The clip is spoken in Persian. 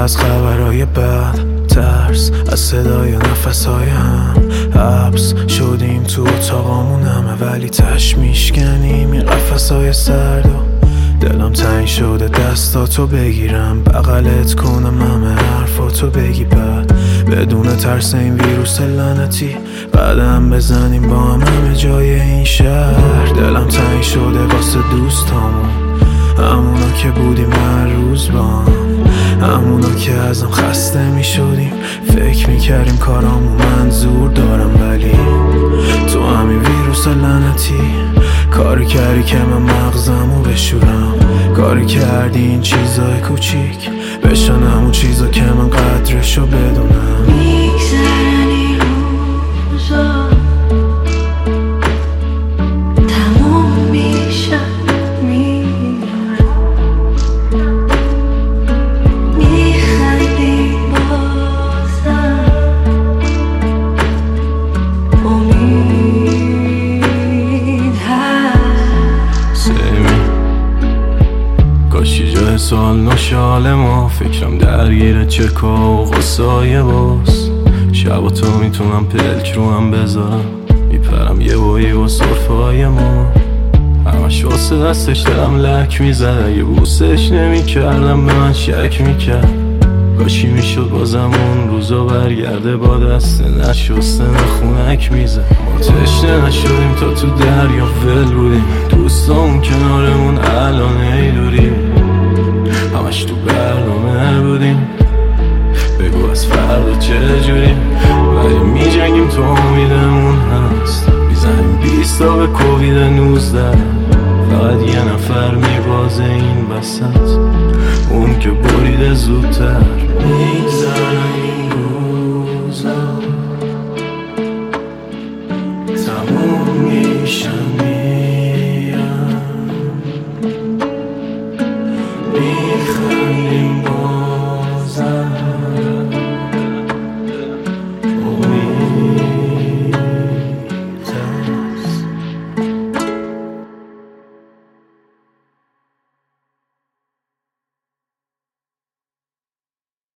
از خبرهای بد، ترس از صدای نفسهای هم، حبس شدیم تو اتاقامون همه، ولی تش میشکنیم این قفسهای سرد و دلم تنگ شده دستاتو بگیرم بغلت کنم همه حرفاتو بگی بعد بدون ترس این ویروس لعنتی قدم بزنیم با همه جای این شهر. دلم تنگ شده واسه دوستامون، همونا که بودیم هر روز با هم، همونا که ازم خسته می شدیم فکر می کردیم کارامون منظور دارم، ولی تو همین ویروس لعنتی کاری کردی که من مغزمو بشورم، کاری کردی این چیزای کوچیک بشن همون چیزا که من قدرشو بدونم. میگذرن این روزا تموم میشن میرن، میخندی بازم امید هست. کاشی جای سوال نشاله ما، فکرم درگیره چکا و غصای باز، شب تو میتونم پلک رو هم بذارم، میپرم یه بایی با صرفای ما، همش واسه دستش دلم لک میزد، اگه بوسش نمیکردم به من شک میکرد، کاشی میشد بازم اون روزا برگرده با دست نشسته خونک میزد، ما تشنه نشدیم تا تو دریا ول بودیم، دوستامون کنارمون الان ایلوری، همش تو برنامه بودیم بگو از فردا چه جوریم، ولی میجنگیم تو امیدمون هست، میزنیم 20 تا به کووید 19، فقط یه نفر میبازه این وسط، اون که بریده زودتر. میگذرن